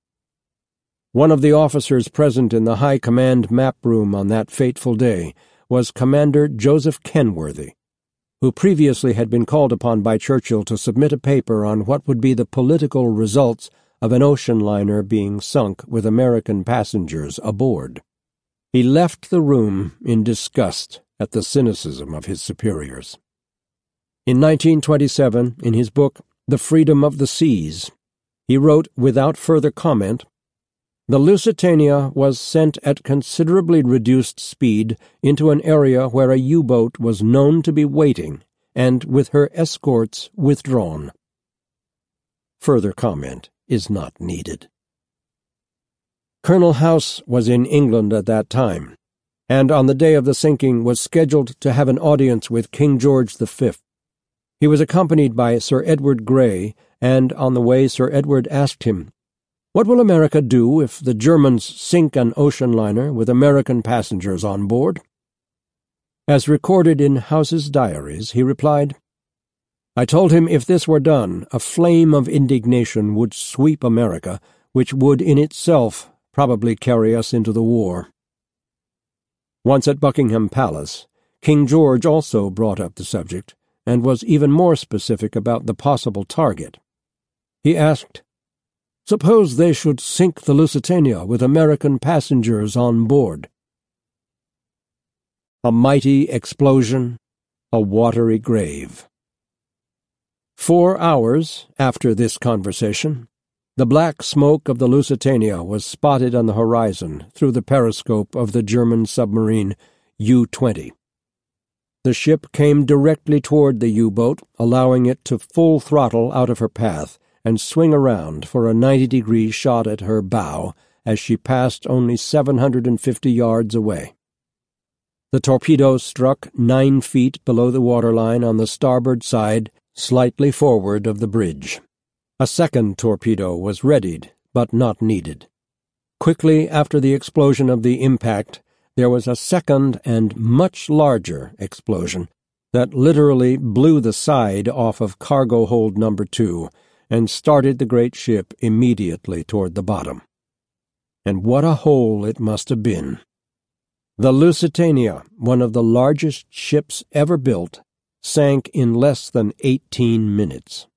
One of the officers present in the High Command map room on that fateful day was Commander Joseph Kenworthy, who previously had been called upon by Churchill to submit a paper on what would be the political results of an ocean liner being sunk with American passengers aboard. He left the room in disgust at the cynicism of his superiors. In nineteen twenty-seven, in his book The Freedom of the Seas, he wrote without further comment, "The Lusitania was sent at considerably reduced speed into an area where a U-boat was known to be waiting, and with her escorts withdrawn." Further comment is not needed. Colonel House was in England at that time, and on the day of the sinking was scheduled to have an audience with King George the Fifth. He was accompanied by Sir Edward Grey, and on the way Sir Edward asked him, "What will America do if the Germans sink an ocean liner with American passengers on board?" As recorded in House's diaries, he replied, "I told him if this were done, a flame of indignation would sweep America, which would in itself probably carry us into the war." Once at Buckingham Palace, King George also brought up the subject, and was even more specific about the possible target. He asked, "Suppose they should sink the Lusitania with American passengers on board?" A mighty explosion, a watery grave. Four hours after this conversation, the black smoke of the Lusitania was spotted on the horizon through the periscope of the German submarine U twenty. The ship came directly toward the U-boat, allowing it to full throttle out of her path and swing around for a ninety-degree shot at her bow as she passed only seven hundred fifty yards away. The torpedo struck nine feet below the waterline on the starboard side, slightly forward of the bridge. A second torpedo was readied, but not needed. Quickly after the explosion of the impact, there was a second and much larger explosion that literally blew the side off of cargo hold number two and started the great ship immediately toward the bottom. And what a hole it must have been! The Lusitania, one of the largest ships ever built, sank in less than eighteen minutes.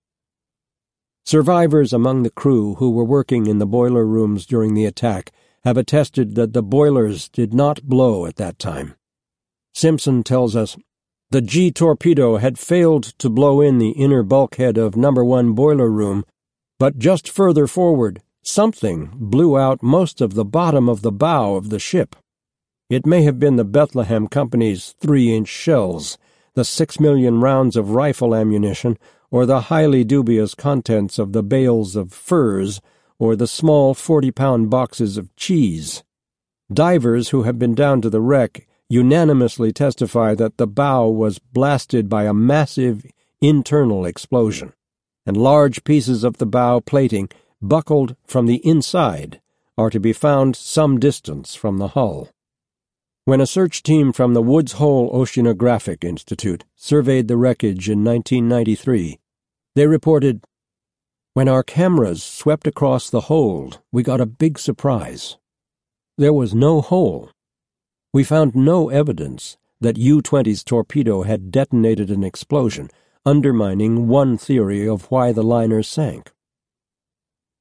Survivors among the crew who were working in the boiler rooms during the attack have attested that the boilers did not blow at that time. Simpson tells us, "The G torpedo had failed to blow in the inner bulkhead of number one boiler room, but just further forward, something blew out most of the bottom of the bow of the ship. It may have been the Bethlehem Company's three-inch shells, the six million rounds of rifle ammunition, or the highly dubious contents of the bales of furs, or the small forty-pound boxes of cheese. Divers who have been down to the wreck unanimously testify that the bow was blasted by a massive internal explosion, and large pieces of the bow plating, buckled from the inside, are to be found some distance from the hull." When a search team from the Woods Hole Oceanographic Institute surveyed the wreckage in nineteen ninety-three, they reported, "When our cameras swept across the hold, we got a big surprise. There was no hole. We found no evidence that U twenty's torpedo had detonated an explosion, undermining one theory of why the liner sank."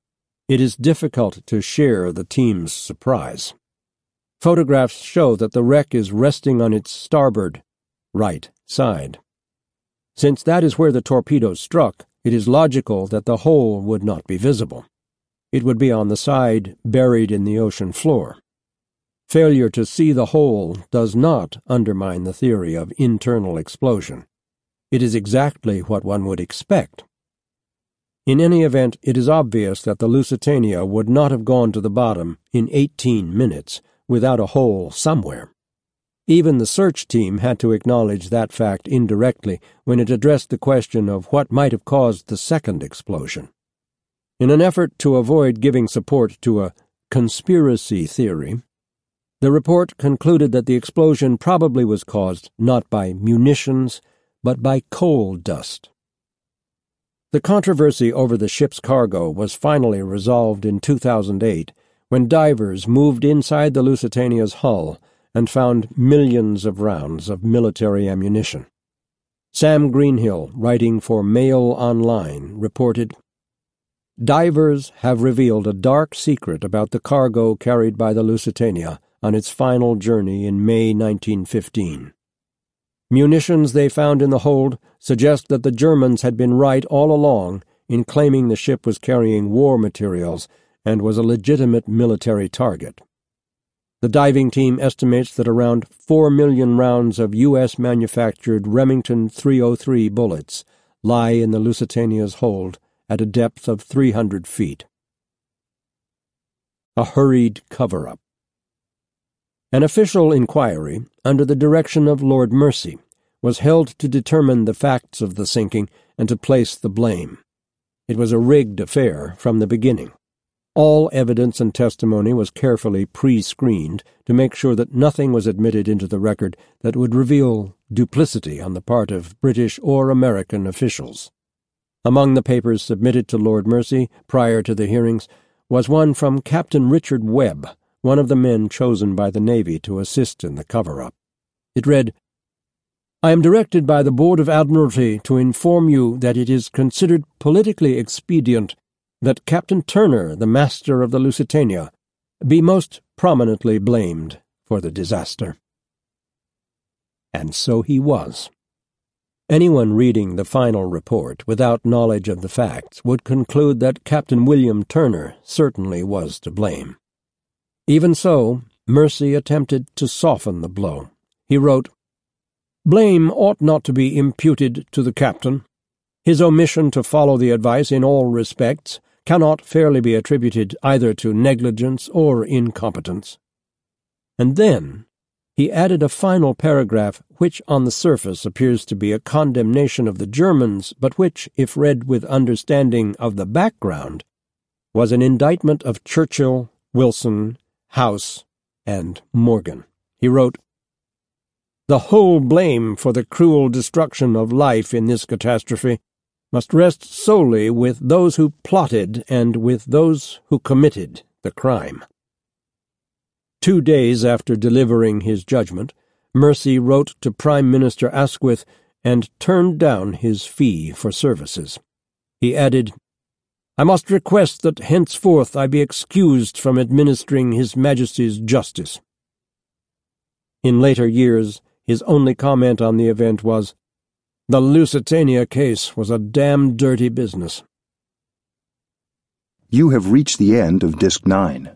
it is difficult to share the team's surprise. Photographs show that the wreck is resting on its starboard, right side. Since that is where the torpedo struck, it is logical that the hole would not be visible. It would be on the side buried in the ocean floor. Failure to see the hole does not undermine the theory of internal explosion. It is exactly what one would expect. In any event, it is obvious that the Lusitania would not have gone to the bottom in eighteen minutes without a hole somewhere. Even the search team had to acknowledge that fact indirectly when it addressed the question of what might have caused the second explosion. In an effort to avoid giving support to a conspiracy theory, the report concluded that the explosion probably was caused not by munitions, but by coal dust. The controversy over the ship's cargo was finally resolved in two thousand eight when divers moved inside the Lusitania's hull and found millions of rounds of military ammunition. Sam Greenhill, writing for Mail Online, reported, "Divers have revealed a dark secret about the cargo carried by the Lusitania on its final journey in May nineteen fifteen. Munitions they found in the hold suggest that the Germans had been right all along in claiming the ship was carrying war materials and was a legitimate military target. The diving team estimates that around four million rounds of U S manufactured Remington three oh three bullets lie in the Lusitania's hold at a depth of three hundred feet. A hurried cover-up. An official inquiry, under the direction of Lord Mersey, was held to determine the facts of the sinking and to place the blame. It was a rigged affair from the beginning. All evidence and testimony was carefully pre-screened to make sure that nothing was admitted into the record that would reveal duplicity on the part of British or American officials. Among the papers submitted to Lord Mersey prior to the hearings was one from Captain Richard Webb, one of the men chosen by the Navy to assist in the cover-up. It read, "I am directed by the Board of Admiralty to inform you that it is considered politically expedient that Captain Turner, the master of the Lusitania, be most prominently blamed for the disaster." And so he was. Anyone reading the final report without knowledge of the facts would conclude that Captain William Turner certainly was to blame. Even so, Mersey attempted to soften the blow. He wrote, "Blame ought not to be imputed to the captain. His omission to follow the advice in all respects cannot fairly be attributed either to negligence or incompetence." And then he added a final paragraph which on the surface appears to be a condemnation of the Germans, but which, if read with understanding of the background, was an indictment of Churchill, Wilson, House, and Morgan. He wrote, "The whole blame for the cruel destruction of life in this catastrophe must rest solely with those who plotted and with those who committed the crime." Two days after delivering his judgment, Mersey wrote to Prime Minister Asquith and turned down his fee for services. He added, "I must request that henceforth I be excused from administering His Majesty's justice." In later years, his only comment on the event was, "The Lusitania case was a damn dirty business." You have reached the end of Disc nine.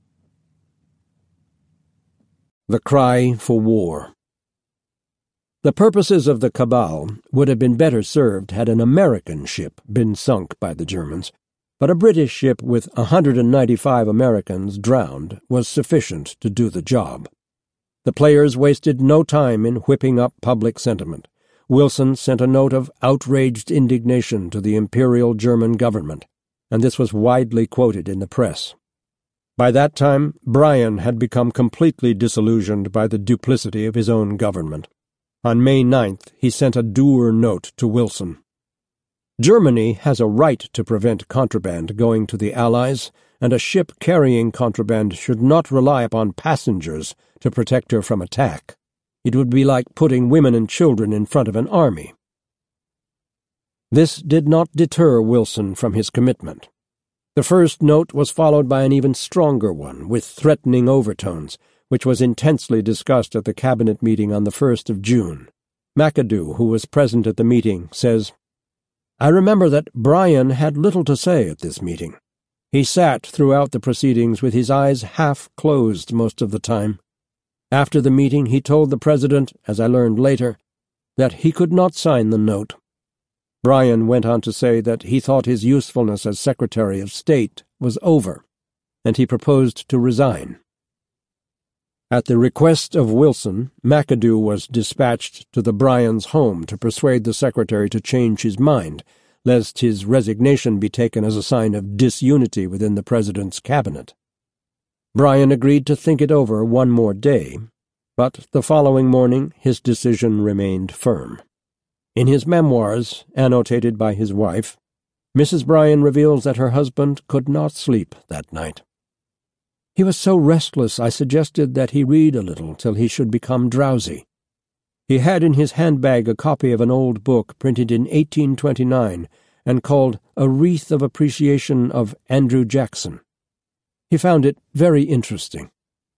The Cry for War. The purposes of the Cabal would have been better served had an American ship been sunk by the Germans, but a British ship with one hundred ninety-five Americans drowned was sufficient to do the job. The players wasted no time in whipping up public sentiment. Wilson sent a note of outraged indignation to the Imperial German government, and this was widely quoted in the press. By that time, Bryan had become completely disillusioned by the duplicity of his own government. On May ninth, he sent a dour note to Wilson. "Germany has a right to prevent contraband going to the Allies, and a ship carrying contraband should not rely upon passengers to protect her from attack. It would be like putting women and children in front of an army." This did not deter Wilson from his commitment. The first note was followed by an even stronger one, with threatening overtones, which was intensely discussed at the cabinet meeting on the first of June. McAdoo, who was present at the meeting, says, "I remember that Bryan had little to say at this meeting. He sat throughout the proceedings with his eyes half closed most of the time. After the meeting he told the President, as I learned later, that he could not sign the note. Bryan went on to say that he thought his usefulness as Secretary of State was over, and he proposed to resign." At the request of Wilson, McAdoo was dispatched to the Bryans' home to persuade the Secretary to change his mind, lest his resignation be taken as a sign of disunity within the President's cabinet. Bryan agreed to think it over one more day, but the following morning his decision remained firm. In his memoirs, annotated by his wife, Missus Bryan reveals that her husband could not sleep that night. "He was so restless I suggested that he read a little till he should become drowsy. He had in his handbag a copy of an old book printed in eighteen twenty-nine and called A Wreath of Appreciation of Andrew Jackson. He found it very interesting."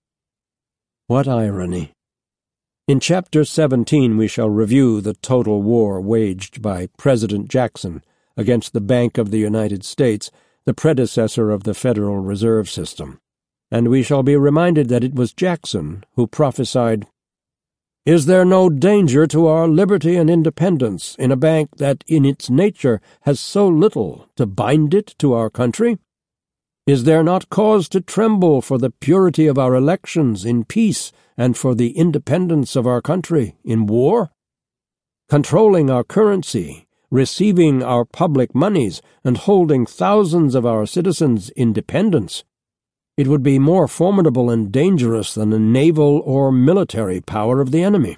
What irony! In Chapter seventeen we shall review the total war waged by President Jackson against the Bank of the United States, the predecessor of the Federal Reserve System, and we shall be reminded that it was Jackson who prophesied, "Is there no danger to our liberty and independence in a bank that in its nature has so little to bind it to our country? Is there not cause to tremble for the purity of our elections in peace and for the independence of our country in war? Controlling our currency, receiving our public moneys, and holding thousands of our citizens in dependence, it would be more formidable and dangerous than the naval or military power of the enemy."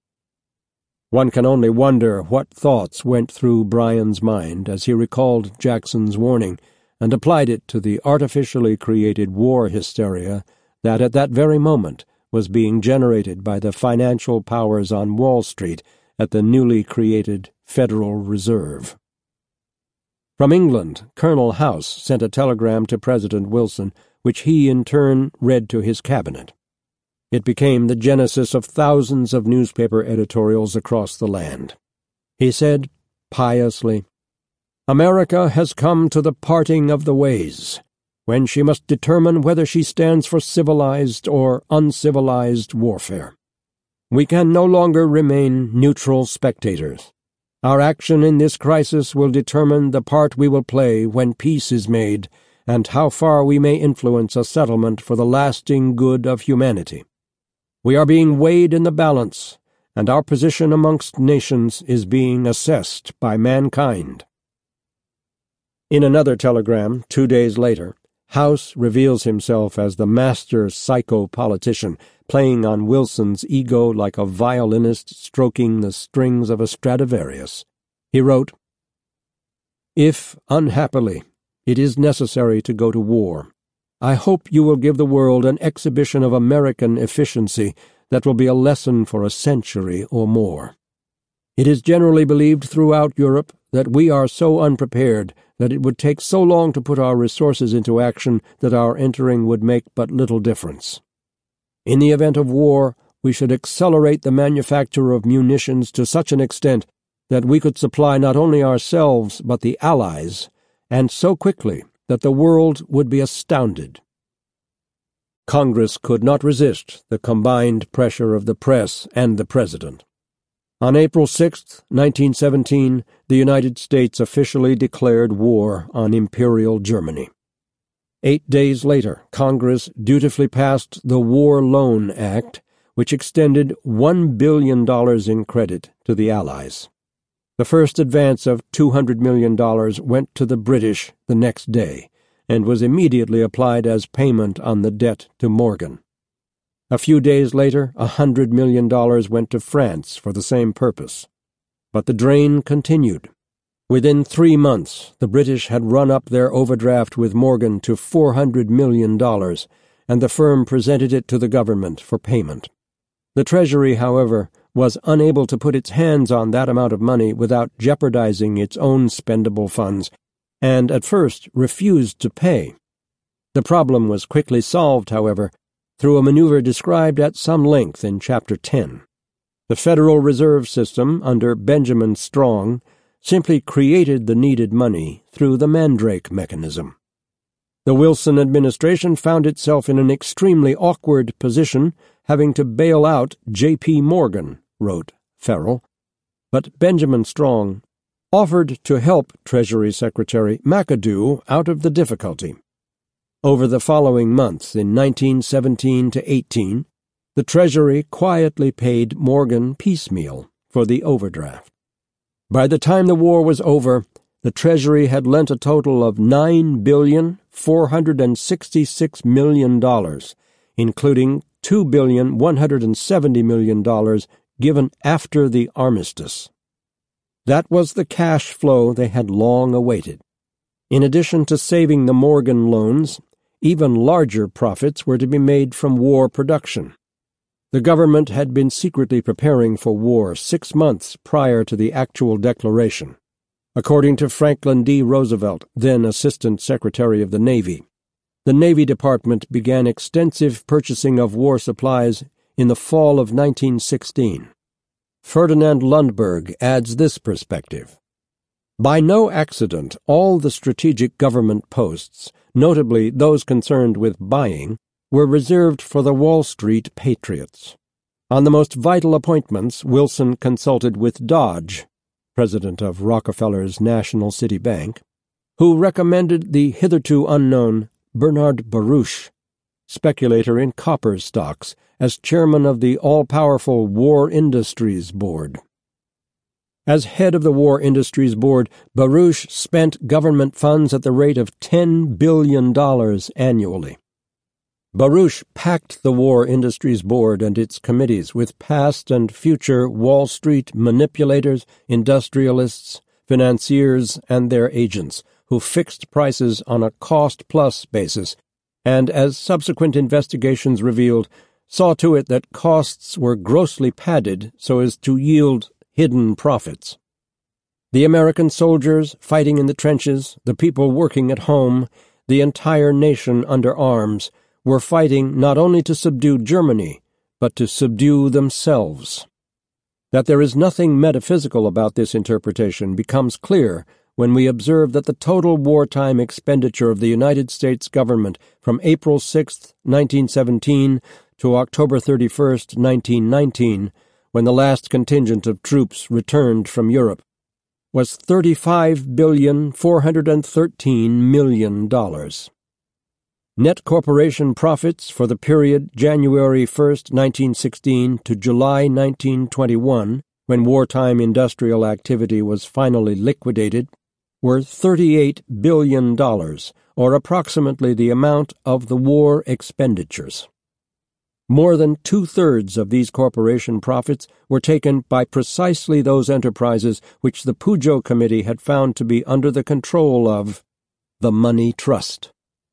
One can only wonder what thoughts went through Bryan's mind as he recalled Jackson's warning and applied it to the artificially created war hysteria that at that very moment was being generated by the financial powers on Wall Street at the newly created Federal Reserve. From England, Colonel House sent a telegram to President Wilson, which he in turn read to his cabinet. It became the genesis of thousands of newspaper editorials across the land. He said, piously, "America has come to the parting of the ways, when she must determine whether she stands for civilized or uncivilized warfare. We can no longer remain neutral spectators. Our action in this crisis will determine the part we will play when peace is made, and how far we may influence a settlement for the lasting good of humanity. We are being weighed in the balance, and our position amongst nations is being assessed by mankind." In another telegram, two days later, House reveals himself as the master psycho-politician, playing on Wilson's ego like a violinist stroking the strings of a Stradivarius. He wrote, "If, unhappily, it is necessary to go to war, I hope you will give the world an exhibition of American efficiency that will be a lesson for a century or more. It is generally believed throughout Europe that we are so unprepared that it would take so long to put our resources into action that our entering would make but little difference. In the event of war, we should accelerate the manufacture of munitions to such an extent that we could supply not only ourselves but the Allies, and so quickly that the world would be astounded." Congress could not resist the combined pressure of the press and the President. On April sixth, nineteen seventeen, the United States officially declared war on Imperial Germany. Eight days later, Congress dutifully passed the War Loan Act, which extended one billion dollars in credit to the Allies. The first advance of two hundred million dollars went to the British the next day, and was immediately applied as payment on the debt to Morgan. A few days later, a hundred million dollars went to France for the same purpose. But the drain continued. Within three months, the British had run up their overdraft with Morgan to four hundred million dollars, and the firm presented it to the government for payment. The Treasury, however, was unable to put its hands on that amount of money without jeopardizing its own spendable funds, and at first refused to pay. The problem was quickly solved, however, through a maneuver described at some length in Chapter ten. The Federal Reserve System, under Benjamin Strong, simply created the needed money through the Mandrake mechanism. The Wilson administration found itself in an extremely awkward position, having to bail out J P Morgan, wrote Ferrell. But Benjamin Strong offered to help Treasury Secretary McAdoo out of the difficulty. Over the following months, in nineteen seventeen to eighteen, the Treasury quietly paid Morgan piecemeal for the overdraft. By the time the war was over, the Treasury had lent a total of nine billion four hundred sixty-six million dollars, including two billion one hundred seventy million dollars given after the armistice. That was the cash flow they had long awaited. In addition to saving the Morgan loans, even larger profits were to be made from war production. The government had been secretly preparing for war six months prior to the actual declaration. According to Franklin D. Roosevelt, then Assistant Secretary of the Navy, the Navy Department began extensive purchasing of war supplies in the fall of nineteen sixteen. Ferdinand Lundberg adds this perspective. By no accident, all the strategic government posts, notably those concerned with buying, were reserved for the Wall Street patriots. On the most vital appointments, Wilson consulted with Dodge, president of Rockefeller's National City Bank, who recommended the hitherto unknown Bernard Baruch, speculator in copper stocks, as chairman of the all-powerful War Industries Board. As head of the War Industries Board, Baruch spent government funds at the rate of ten billion dollars annually. Baruch packed the War Industries Board and its committees with past and future Wall Street manipulators, industrialists, financiers, and their agents, who fixed prices on a cost-plus basis, and, as subsequent investigations revealed, saw to it that costs were grossly padded so as to yield hidden profits. The American soldiers fighting in the trenches, the people working at home, the entire nation under arms, were fighting not only to subdue Germany, but to subdue themselves. That there is nothing metaphysical about this interpretation becomes clear when we observe that the total wartime expenditure of the United States government from April sixth, nineteen seventeen, to October thirty-first, nineteen nineteen, when the last contingent of troops returned from Europe, was thirty-five billion four hundred thirteen million dollars. Net corporation profits for the period January first, nineteen sixteen to July nineteen twenty-one, when wartime industrial activity was finally liquidated, were thirty-eight billion dollars, or approximately the amount of the war expenditures. More than two-thirds of these corporation profits were taken by precisely those enterprises which the Pujo Committee had found to be under the control of the Money Trust.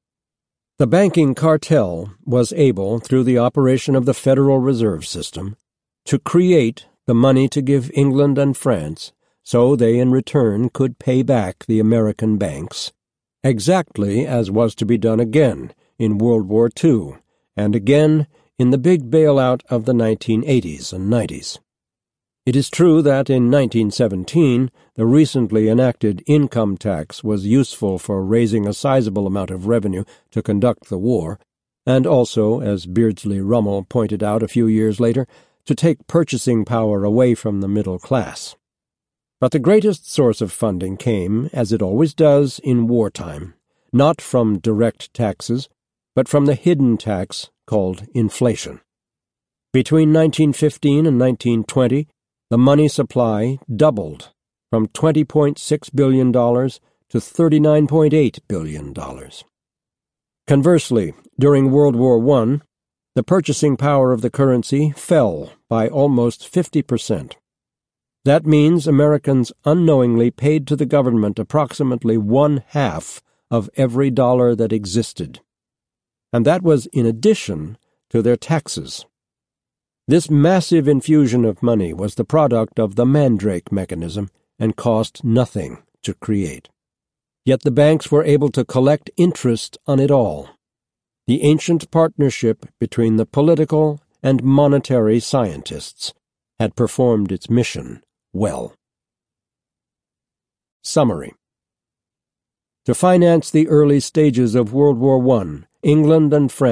The banking cartel was able, through the operation of the Federal Reserve System, to create the money to give England and France, so they in return could pay back the American banks, exactly as was to be done again in World War Two, and again in the big bailout of the nineteen eighties and nineties. It is true that in nineteen seventeen the recently enacted income tax was useful for raising a sizable amount of revenue to conduct the war, and also, as Beardsley Rummel pointed out a few years later, to take purchasing power away from the middle class. But the greatest source of funding came, as it always does in wartime, not from direct taxes, but from the hidden tax called inflation. Between nineteen fifteen and nineteen twenty, the money supply doubled from twenty point six billion dollars to thirty-nine point eight billion dollars. Conversely, during World War One, the purchasing power of the currency fell by almost fifty percent. That means Americans unknowingly paid to the government approximately one-half of every dollar that existed. And that was in addition to their taxes. This massive infusion of money was the product of the Mandrake mechanism and cost nothing to create. Yet the banks were able to collect interest on it all. The ancient partnership between the political and monetary scientists had performed its mission well. Summary. To finance the early stages of World War One, England and France